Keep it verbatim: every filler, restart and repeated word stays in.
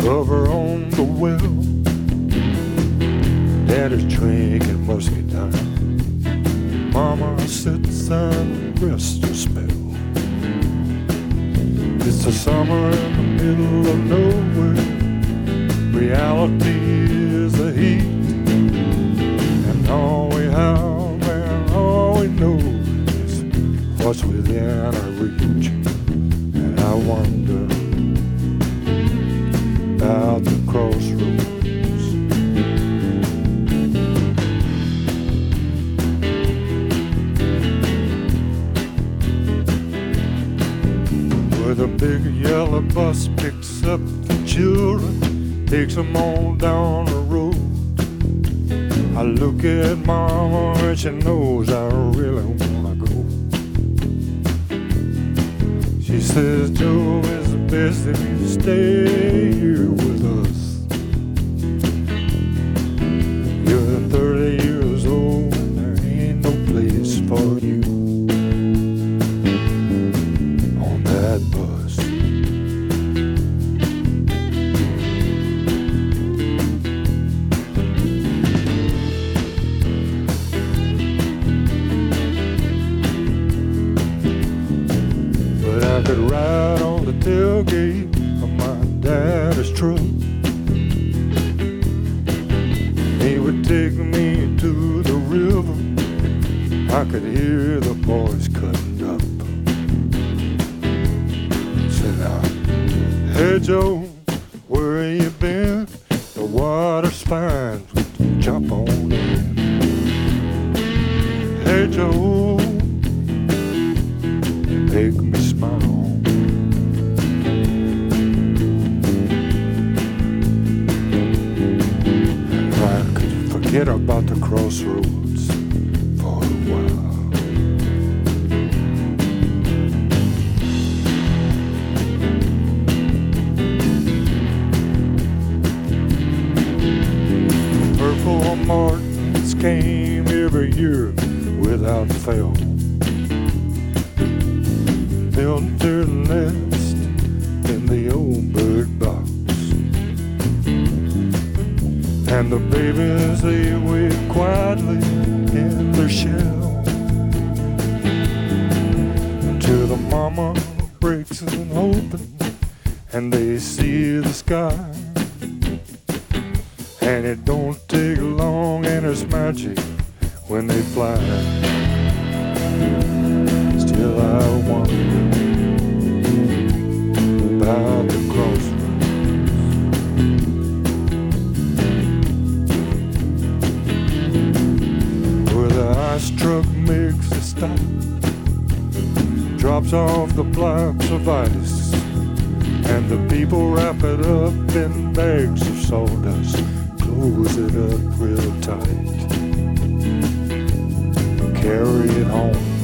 Lover on the well, Daddy's drinking whiskey down. Mama sits and rests a spell. It's the summer in the middle of nowhere. Reality is the heat, and all we have and all we know is what's within our reach. And I wonder about the crossroads, where the big yellow bus picks up the children, takes them on down the road. I look at Mama and she knows I really wanna go. She says, Joe, it's best if you stay here with us. You're thirty years old and there ain't no place for you on that bus. But I could ride on the tailgate of my daddy's truck. He would take me to the river. I could hear the boys cutting up. Said now, hey Joe, where you been? The water's fine, jump on in. Hey Joe, make me smile. Forget about the crossroads for a while. Purple martins came every year without fail. Built their nest in the old bird box. And the babies, they wait quietly in their shell until the mama breaks it open and they see the sky. And it don't take long and it's magic when they fly. Still I wonder about the crossroads, ice truck makes a stop, drops off the blocks of ice, and the people wrap it up in bags of sawdust, close it up real tight, carry it home.